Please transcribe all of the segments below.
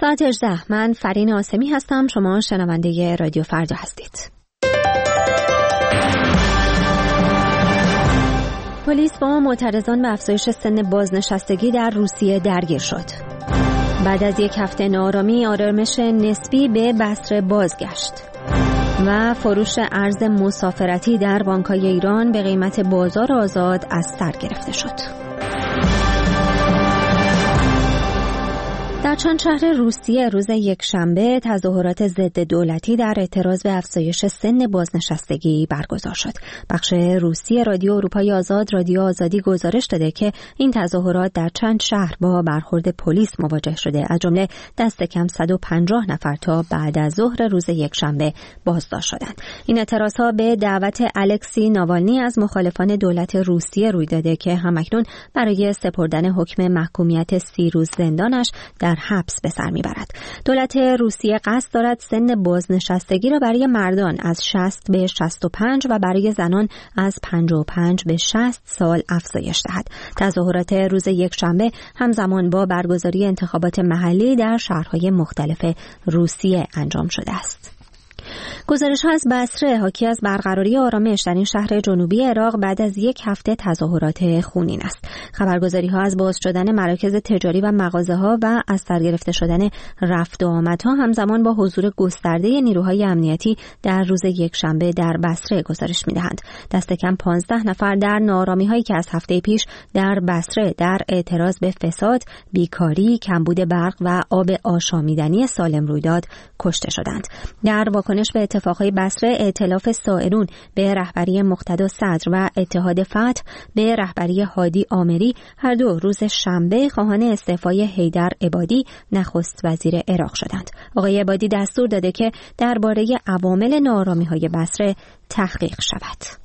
ساعت 18. من فرین آسمی هستم. شما شنونده رادیو فردا هستید. پلیس با معترضان به افزایش سن بازنشستگی در روسیه درگیر شد. بعد از یک هفته ناآرامی، آرامش نسبی به بصره بازگشت و فروش ارز مسافرتی در بانک‌های ایران به قیمت بازار آزاد از سر گرفته شد. در چند شهر روسیه روز یکشنبه تظاهرات ضد دولتی در اعتراض به افزایش سن بازنشستگی برگزار شد. بخش روسی رادیو اروپای آزاد، رادیو آزادی گزارش داده که این تظاهرات در چند شهر با برخورد پلیس مواجه شده، از جمله دست کم 150 نفر تا بعد از ظهر روز یکشنبه بازداشت شدند. این اعتراضها به دعوت الکسی ناوالنی از مخالفان دولت روسیه روی داده که همکنون برای سپردن حکم محکومیت 30 روز زندانش در حبس به سر میبرد. دولت روسیه قصد دارد سن بازنشستگی را برای مردان از 60 به 65 و برای زنان از 55 به 60 سال افزایش دهد. تظاهرات روز یکشنبه همزمان با برگزاری انتخابات محلی در شهرهای مختلف روسیه انجام شده است. گزارش‌ها از بصره حاکی از برقراری آرامش در این شهر جنوبی عراق بعد از یک هفته تظاهرات خونین است. خبرگزاری‌ها از باز شدن مراکز تجاری و مغازه‌ها و از سر گرفته شدن رفت و آمدها همزمان با حضور گسترده نیروهای امنیتی در روز یکشنبه در بصره گزارش می‌دهند. دست کم 15 نفر در ناآرامی‌هایی که از هفته پیش در بصره در اعتراض به فساد، بیکاری، کمبود برق و آب آشامیدنی سالم روی داد کشته شدند. در واکنش به اتفاقهای بصره، ائتلاف سائرون به رهبری مقتدا صدر و اتحاد فتح به رهبری هادی آمری هر دو روز شنبه خواهان استعفای حیدر عبادی نخست وزیر عراق شدند. آقای عبادی دستور داده که درباره عوامل ناآرامی‌های بصره تحقیق شود.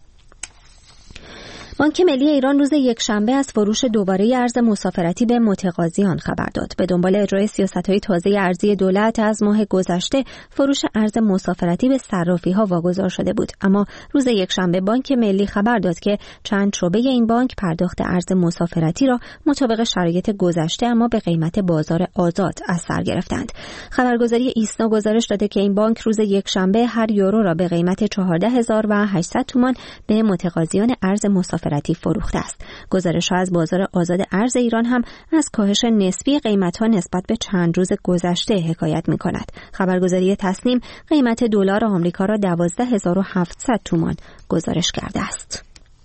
بانک ملی ایران روز یکشنبه از فروش دوباره ارز مسافرتی به متقاضیان خبر داد. به دنبال اجرای سیاست‌های تازه ارزی دولت از ماه گذشته فروش ارز مسافرتی به صرافی‌ها واگذار شده بود، اما روز یکشنبه بانک ملی خبر داد که چند شعبه این بانک پرداخت ارز مسافرتی را مطابق شرایط گذشته اما به قیمت بازار آزاد از سر گرفتند. خبرگزاری ایسنا گزارش داده که این بانک روز یکشنبه هر یورو را به قیمت 14800 تومان به متقاضیان ارز مسافرتی فروخته است. گزارش‌ها از بازار آزاد ارز ایران هم از کاهش نسبی قیمت‌ها نسبت به چند روز گذشته حکایت می‌کند. خبرگزاری تصنیم قیمت دلار آمریکا را 12700 تومان گزارش کرده است.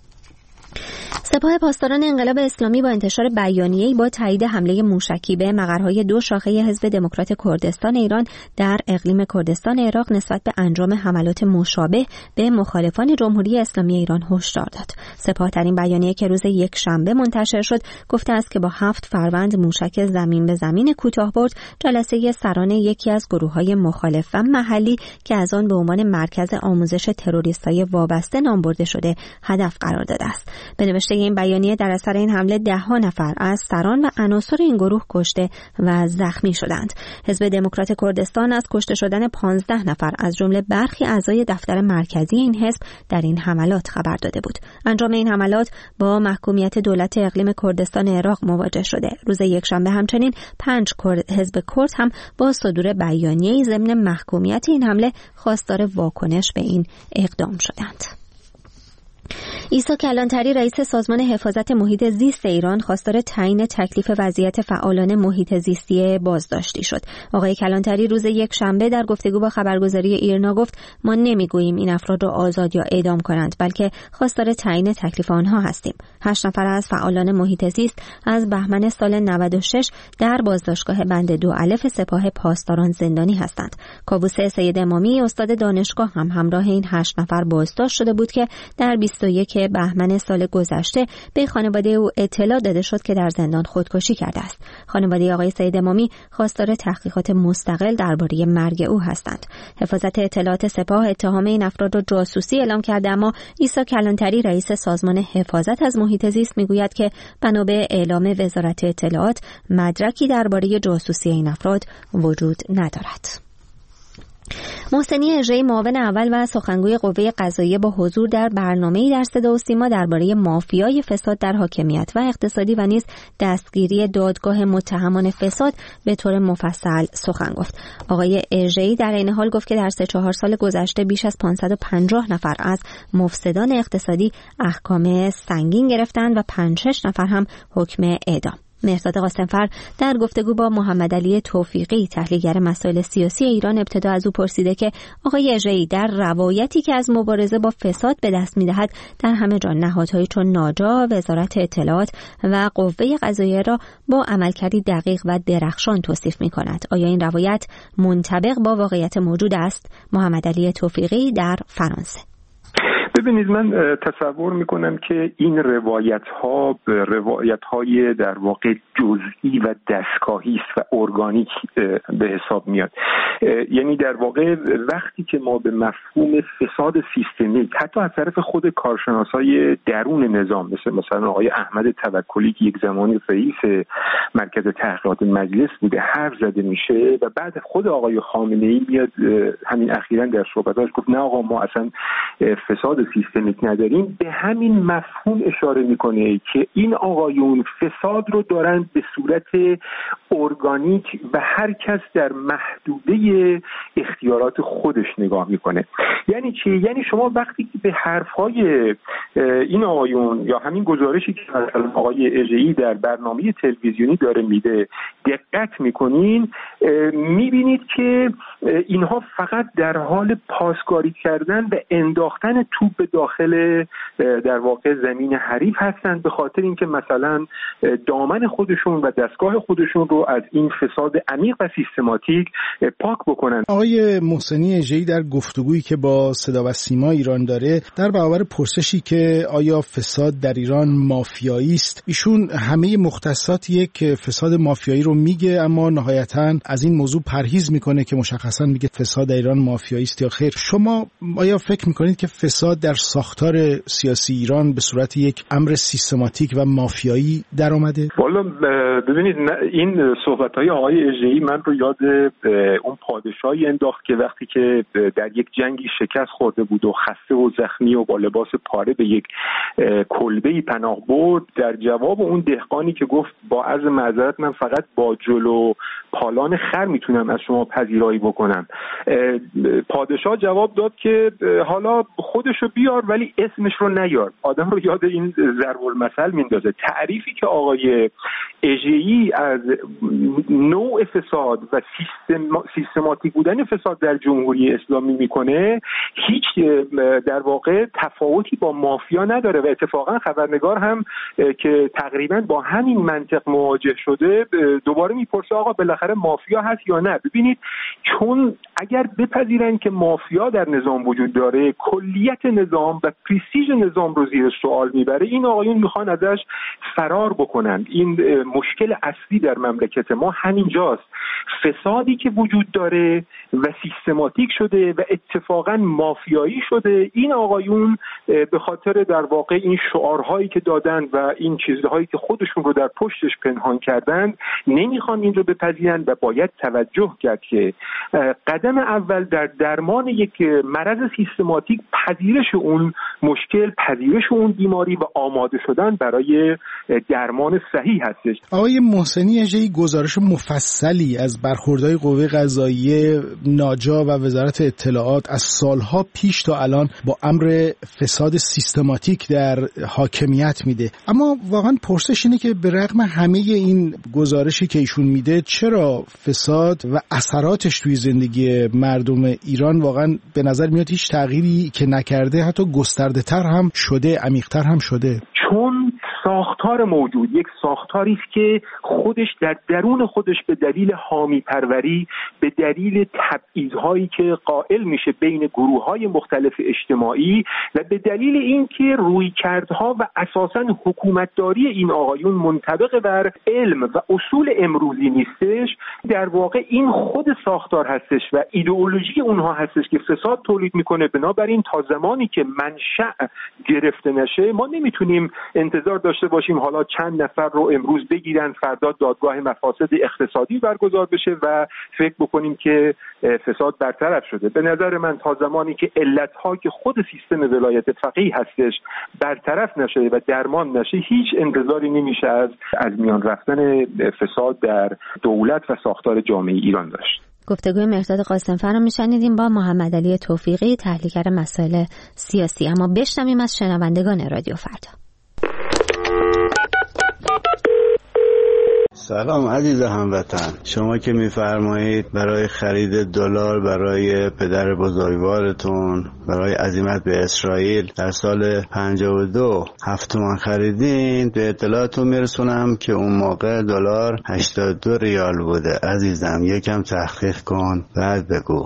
سپاه پاسداران انقلاب اسلامی با انتشار بیانیه‌ای با تایید حمله موشکی به مقرهای دو شاخه حزب دموکرات کردستان ایران در اقلیم کردستان عراق نسبت به انجام حملات مشابه به مخالفان جمهوری اسلامی ایران هشدار داد. سپاه در این بیانیه که روز یکشنبه منتشر شد گفته است که با 7 فروند موشک زمین به زمین کوتاه برد جلسه سران یکی از گروه‌های مخالف و محلی که از آن به عنوان مرکز آموزش تروریست‌های وابسته نام برده شده هدف قرار داده است. به نوشته این بیانیه در اثر این حمله 10 نفر از سران و عناصر این گروه کشته و زخمی شدند. حزب دموکرات کردستان از کشته شدن 15 نفر از جمله برخی اعضای دفتر مرکزی این حزب در این حملات خبر داده بود. انجام این حملات با محکومیت دولت اقلیم کردستان عراق مواجه شده. روز یکشنبه همچنین 5 حزب کرد هم با صدور بیانیه‌ای ضمن محکومیت این حمله خواستار واکنش به این اقدام شدند. عیسی کلانتری رئیس سازمان حفاظت محیط زیست ایران خواستار تعیین تکلیف وضعیت فعالان محیط زیستی بازداشتی شد. آقای کلانتری روز یکشنبه در گفتگو با خبرگزاری ایرنا گفت ما نمیگوییم این افراد را آزاد یا اعدام کنند، بلکه خواستار تعیین تکلیف آنها هستیم. 8 نفر از فعالان محیط زیست از بهمن سال 96 در بازداشتگاه بند 2 الف سپاه پاسداران زندانی هستند. کاووس سید امامی استاد دانشگاه هم همراه این 8 نفر بازداشت شده بود که در 21 بهمن سال گذشته به خانواده او اطلاع داده شد که در زندان خودکشی کرده است. خانواده آقای سید امامی خواستار تحقیقات مستقل درباره مرگ او هستند. حفاظت اطلاعات سپاه اتهام این افراد را جاسوسی اعلام کرده، اما عیسی کلانتری رئیس سازمان حفاظت از محیط زیست میگوید که بنا به اعلام وزارت اطلاعات مدرکی درباره جاسوسی این افراد وجود ندارد. محسنی اژه‌ای، معاون اول و سخنگوی قوه قضاییه، با حضور در برنامه‌ای در صدا و سیما درباره مافیای فساد در حاکمیت و اقتصادی و نیز دستگیری دادگاه متهمان فساد به طور مفصل سخن گفت. آقای اژه‌ای در این حال گفت که در 3-4 سال گذشته بیش از 550 نفر از مفسدان اقتصادی احکام سنگین گرفتند و 5-6 نفر هم حکم اعدام. مهرداد قاسمفر در گفتگو با محمدعلی توفیقی، تحلیلگر مسائل سیاسی ایران، ابتدا از او پرسیده که آقای اژه‌ای در روایتی که از مبارزه با فساد به دست می‌دهد در همه جا نهادهایی چون ناجا، وزارت اطلاعات و قوه قضاییه را با عملکردی دقیق و درخشان توصیف می‌کند. آیا این روایت منطبق با واقعیت موجود است؟ محمدعلی توفیقی در فرانسه. ببینید، من تصور میکنم که این روایت‌های در واقع جزئی و دستگاهی است و ارگانیک به حساب میاد. یعنی در واقع وقتی که ما به مفهوم فساد سیستمیک حتی از طرف خود کارشناسای درون نظام مثلا آقای احمد توکلی که یک زمانی رئیس مرکز تحقیقات مجلس بوده حرف زده میشه و بعد خود آقای خامنه‌ای میاد همین اخیراً در صحبتاش گفت نه آقا ما اصلا فساد سیستمیک نداریم، به همین مفهوم اشاره میکنه که این آقایون فساد رو دارن به صورت ارگانیک و هر کس در محدوده اختیارات خودش نگاه میکنه. یعنی چی؟ یعنی شما وقتی که به حرفهای این آقایون یا همین گزارشی که مثلا آقای اژه‌ای در برنامه تلویزیونی داره میده دقت میکنین، میبینید که اینها فقط در حال پاسکاری کردن و انداختن توپ به داخل در واقع زمین حریف هستند، به خاطر اینکه مثلا دامن خودشون و دستگاه خودشون رو از این فساد عمیق و سیستماتیک پاک بکنن. آقای محسنی اژه‌ای در گفتگویی که با صدا و سیما ایران داره در برابر پرسشی که آیا فساد در ایران مافیایی است، ایشون همه مختصات یک فساد مافیایی رو میگه، اما نهایتاً از این موضوع پرهیز میکنه که مشخصاً میگه فساد در ایران مافیایی است یا خیر. شما آیا فکر میکنید که فساد در ساختار سیاسی ایران به صورت یک امر سیستماتیک و مافیایی در آمده؟ والا ببینید، این صحبت‌های آقای اژه‌ای من رو یاد اون پادشاهی انداخت که وقتی که در یک جنگی شکست خورده بود و خسته و زخمی و با لباس پاره به یک کلبه‌ای پناه برد، در جواب اون دهقانی که گفت با عرض معذرت من فقط با جلو پالان خر میتونم از شما پذیرایی بکنم، پادشاه جواب داد که حالا خودشو بیار ولی اسمش رو نیار. آدم رو یاد این ضرب المثل میندازه. تعریفی که آقای اژه‌ای از نوع فساد و سیستماتیک بودن فساد در جمهوری اسلامی میکنه هیچ در واقع تفاوتی با مافیا نداره و اتفاقا خبرنگار هم که تقریبا با همین منطق مواجه شده دوباره میپرسه آقا بالاخره مافیا هست یا نه. ببینید، چون اگر بپذیرن که مافیا در نظام وجود داره کلیت نظام و پرستیژ نظام رو زیر سوال میبره. این آقایون میخوان ازش فرار بکنن. این مشکل اصلی در مملکت ما همینجاست. فسادی که وجود داره و سیستماتیک شده و اتفاقا مافیایی شده، این آقایون به خاطر در واقع این شعارهایی که دادن و این چیزهایی که خودشون رو در پشتش پنهان کردن نمیخوان این رو بپذیرن و باید توجه کرد که قدم اول در درمان یک مرض سیستماتیک پذیرش اون مشکل، پذیرش اون بیماری و آماده شدن برای درمان صحیح هستش. آقای محسنی اژه‌ای گزارش مفصلی از برخوردهای قوه قضاییه، ناجا و وزارت اطلاعات از سالها پیش تا الان با امر فساد سیستماتیک در حاکمیت میده. اما واقعا پرسش اینه که به رغم همه این گزارشی که ایشون میده چرا فساد و اثراتش توی زندگی مردم ایران واقعا به نظر میاد هیچ تغییری که نکرده، حتی گسترده تر هم شده، عمیق‌تر هم شده؟ چون ساختار موجود یک ساختاری است که خودش در درون خودش به دلیل حامی پروری، به دلیل تبعیض‌هایی که قائل میشه بین گروه‌های مختلف اجتماعی و به دلیل اینکه رویکردها و اساساً حکومتداری این آقایون منطبق بر علم و اصول امروزی نیستش، در واقع این خود ساختار هستش و ایدئولوژی اونها هستش که فساد تولید میکنه. بنابراین تا زمانی که منشأ گرفته نشه ما نمیتونیم انتظار داشته داشته باشیم حالا چند نفر رو امروز بگیرن فردا دادگاه مفاسد اقتصادی برگزار بشه و فکر بکنیم که فساد برطرف شده. به نظر من تا زمانی که علت‌ها که خود سیستم ولایت فقیه هستش برطرف نشه و درمان نشه هیچ انتظاری نمیشه از میان رفتن فساد در دولت و ساختار جامعه ایران داشت. گفتگوی مهرداد قاسم‌فر رو میشنیدیم با محمدعلی توفیقی، تحلیلگر مسائل سیاسی. اما بشنویم از شنوندگان رادیو فردا. سلام عزیز هموطن، شما که میفرمایید برای خرید دلار برای پدر بزرگوارتون برای عزیمت به اسرائیل در سال 52 7 تومان خریدین، به اطلاعتون میرسونم که اون موقع دلار 82 ریال بوده. عزیزم یکم تحقیق کن بعد بگو.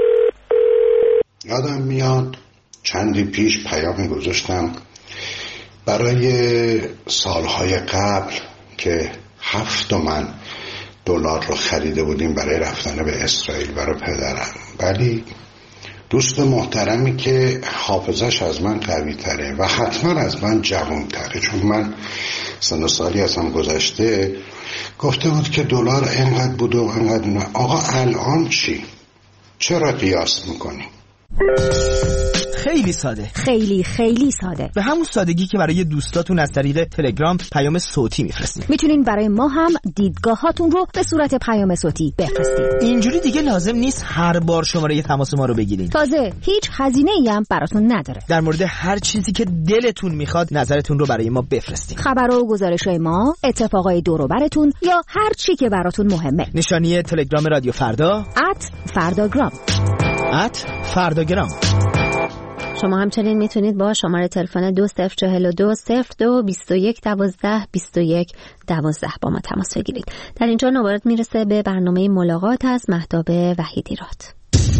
یادم میاد چندی پیش پیامی گذاشتم برای سالهای قبل که 7 تومن دلار رو خریده بودیم برای رفتن به اسرائیل برای پدرم، ولی دوست محترمی که حافظش از من قوی تره و حتما از من جوان تره، چون من سن و سالی ازم گذشته، گفته بود که دلار اینقدر بود و اینقدر نه. آقا الان چی؟ چرا قیاس میکنی؟ خیلی ساده، خیلی ساده، به همون سادگی که برای دوستاتون از طریق تلگرام پیام صوتی میفرستید. میتونین برای ما هم دیدگاهاتون رو به صورت پیام صوتی بفرستید. اینجوری دیگه لازم نیست هر بار شماره تماس ما رو بگیرین. تازه هیچ هزینه‌ای هم براتون نداره. در مورد هر چیزی که دلتون میخواد نظرتون رو برای ما بفرستید. خبر و گزارش‌های ما، اتفاقای دور و براتون یا هر چی که براتون مهمه. نشانی تلگرام رادیو فردا @فرداگرام. @فرداگرام. شما همچنین میتونید با شماره تلفن 2042 02 21 12 21 12 با ما تماس بگیرید. در اینجا نوبت میرسه به برنامه ملاقات از مهتاب وحیدیراد.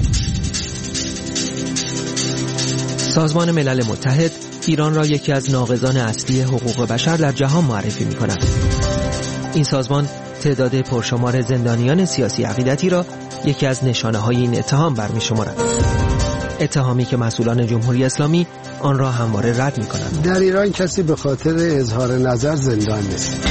سازمان ملل متحد ایران را یکی از ناقضان اصلی حقوق بشر در جهان معرفی می‌کند. این سازمان تعداد پرشمار زندانیان سیاسی عقیدتی را یکی از نشانه‌های این اتهام برمی‌شمارد. اتهامی که مسئولان جمهوری اسلامی آن را همواره رد می‌کنند. در ایران کسی به خاطر اظهار نظر زندان نیست.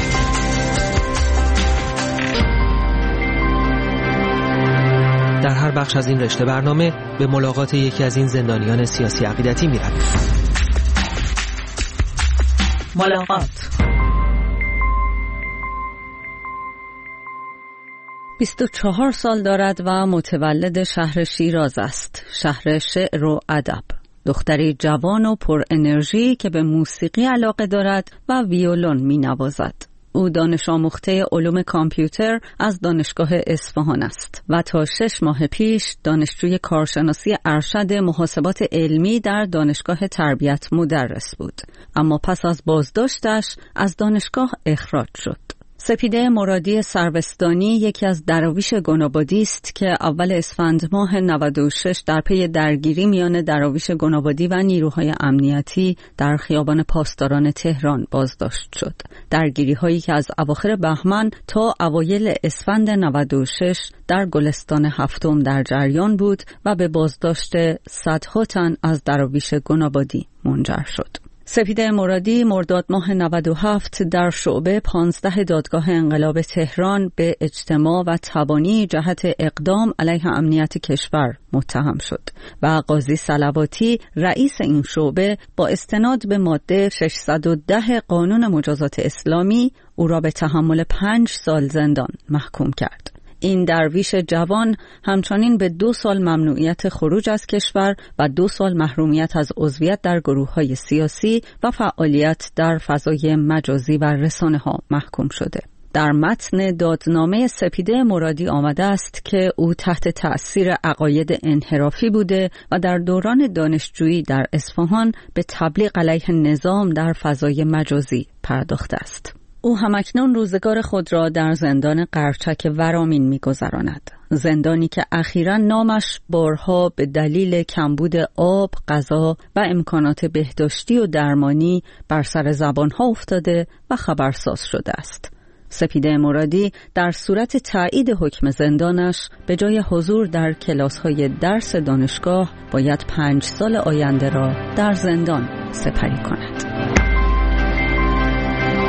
در هر بخش از این رشته برنامه به ملاقات یکی از این زندانیان سیاسی عقیدتی می‌رویم. ملاقات 24 سال دارد و متولد شهر شیراز است، شهر شعر و ادب. دختری جوان و پر انرژی که به موسیقی علاقه دارد و ویولون می نوازد. او دانش آموخته علوم کامپیوتر از دانشگاه اصفهان است و تا 6 ماه پیش دانشجوی کارشناسی ارشد محاسبات علمی در دانشگاه تربیت مدرس بود. اما پس از بازداشتش از دانشگاه اخراج شد. سپیده مرادی سروستانی یکی از دراویش گنابادی است که اول اسفند ماه 96 در پی درگیری میان دراویش گنابادی و نیروهای امنیتی در خیابان پاسداران تهران بازداشت شد. درگیری هایی که از اواخر بهمن تا اوایل اسفند 96 در گلستان هفتم در جریان بود و به بازداشت صدها تن از دراویش گنابادی منجر شد. سپیده مرادی مرداد ماه 97 در شعبه 15 دادگاه انقلاب تهران به اجتماع و تبانی جهت اقدام علیه امنیت کشور متهم شد و قاضی صلواتی رئیس این شعبه با استناد به ماده 610 قانون مجازات اسلامی او را به تحمل 5 سال زندان محکوم کرد. این درویش جوان همچنین به 2 سال ممنوعیت خروج از کشور و 2 سال محرومیت از عضویت در گروه‌های سیاسی و فعالیت در فضای مجازی و رسانه‌ها محکوم شده. در متن دادنامه سپیده مرادی آمده است که او تحت تأثیر عقاید انحرافی بوده و در دوران دانشجویی در اصفهان به تبلیغ علیه نظام در فضای مجازی پرداخته است. او همکنون روزگار خود را در زندان قرچک ورامین می‌گذراند. زندانی که اخیراً نامش بارها به دلیل کمبود آب، غذا و امکانات بهداشتی و درمانی بر سر زبانها افتاده و خبرساز شده است. سپیده مرادی در صورت تایید حکم زندانش به جای حضور در کلاس‌های درس دانشگاه باید 5 سال آینده را در زندان سپری کند.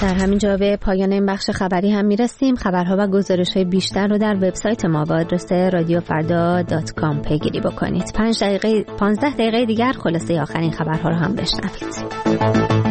در همین جا به پایان این بخش خبری هم میرسیم. خبرها و گزارش‌های بیشتر رو در وبسایت ما با آدرس radiofarda.com پیگیری بکنید. 15 دقیقه دیگر خلاصه آخرین خبرها رو هم بشنوید.